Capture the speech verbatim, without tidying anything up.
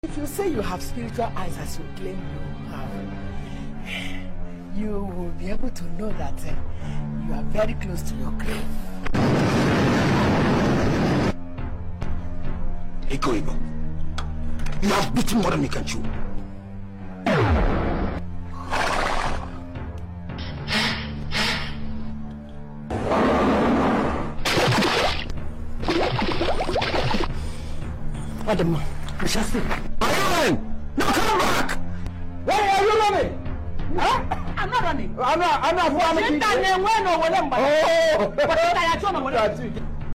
If you say you have spiritual eyes as you claim you have, you will be able to know that uh, you are very close to your grave. Iko Ibo, you have beaten more than you can chew. Adam, we shall see. Are you running? No, come back! Why are you running? Huh? I'm not running. I'm not. I'm not running. Oh!